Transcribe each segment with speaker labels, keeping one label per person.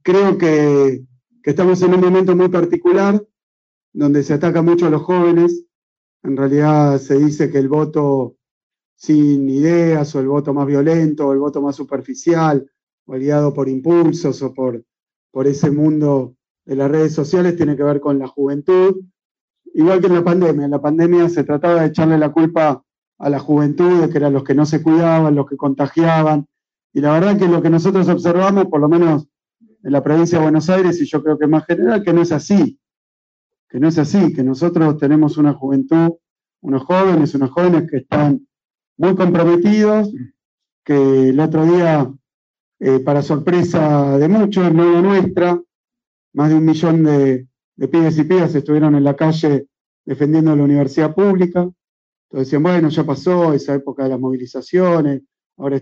Speaker 1: creo que estamos en un momento muy particular, donde se ataca mucho a los jóvenes. En realidad se dice que el voto sin ideas, o el voto más violento, o el voto más superficial, o guiado por impulsos, o por ese mundo de las redes sociales, tiene que ver con la juventud. Igual que en la pandemia se trataba de echarle la culpa a la juventud, de que eran los que no se cuidaban, los que contagiaban. Y la verdad que lo que nosotros observamos, por lo menos en la provincia de Buenos Aires, y yo creo que más general, que no es así. Que no es así, que nosotros tenemos una juventud, unos jóvenes que están muy comprometidos, que el otro día, para sorpresa de muchos, no la nuestra, más de 1 millón de pibes y pibas estuvieron en la calle defendiendo la universidad pública. Entonces decían, bueno, ya pasó esa época de las movilizaciones, ahora es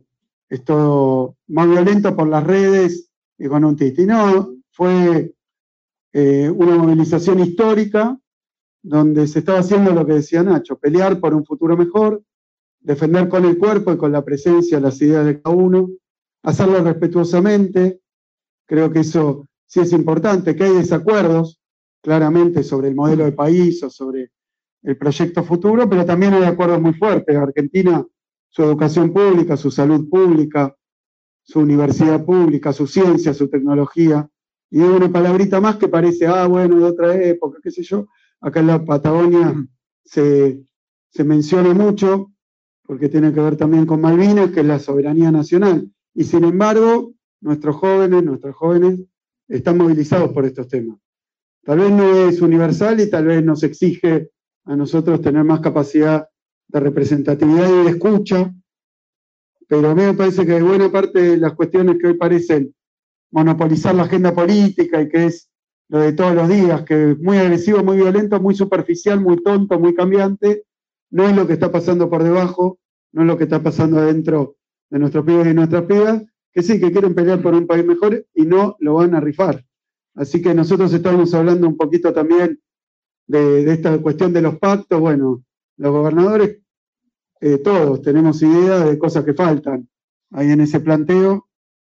Speaker 1: todo más violento por las redes y con un titi. No, fue una movilización histórica donde se estaba haciendo lo que decía Nacho, pelear por un futuro mejor, defender con el cuerpo y con la presencia las ideas de cada uno, hacerlo respetuosamente. Creo que eso sí es importante, que hay desacuerdos claramente sobre el modelo de país o sobre el proyecto futuro, pero también hay acuerdos muy fuertes. Argentina, su educación pública, su salud pública, su universidad pública, su ciencia, su tecnología. Y una palabrita más que parece, bueno, de otra época, qué sé yo. Acá en la Patagonia se menciona mucho, porque tiene que ver también con Malvinas, que es la soberanía nacional. Y sin embargo, nuestros jóvenes están movilizados por estos temas. Tal vez no es universal y tal vez nos exige a nosotros tener más capacidad de representatividad y de escucha, pero a mí me parece que buena parte de las cuestiones que hoy parecen monopolizar la agenda política y que es lo de todos los días, que es muy agresivo, muy violento, muy superficial, muy tonto, muy cambiante, no es lo que está pasando por debajo, no es lo que está pasando adentro de nuestros pibes y nuestras pibas, que sí, que quieren pelear por un país mejor y no lo van a rifar. Así que nosotros estamos hablando un poquito también de esta cuestión de los pactos. Bueno, los gobernadores, todos tenemos ideas de cosas que faltan ahí en ese planteo,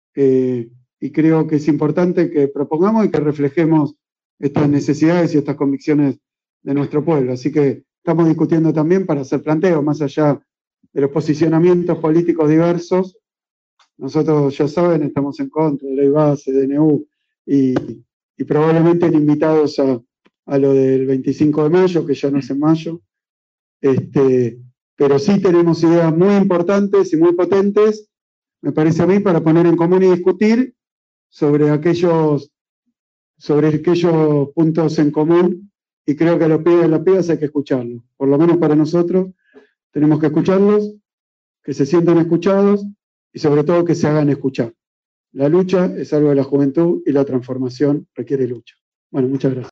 Speaker 1: y creo que es importante que propongamos y que reflejemos estas necesidades y estas convicciones de nuestro pueblo. Así que estamos discutiendo también para hacer planteos, más allá de los posicionamientos políticos diversos. Nosotros, ya saben, estamos en contra de ley base, DNU, y probablemente invitados a lo del 25 de mayo, que ya no es en mayo. Pero sí tenemos ideas muy importantes y muy potentes, me parece a mí, para poner en común y discutir sobre aquellos puntos en común, y creo que a los pibes y las pibas hay que escucharlos. Por lo menos para nosotros tenemos que escucharlos, que se sientan escuchados y sobre todo que se hagan escuchar. La lucha es algo de la juventud y la transformación requiere lucha. Bueno, muchas gracias.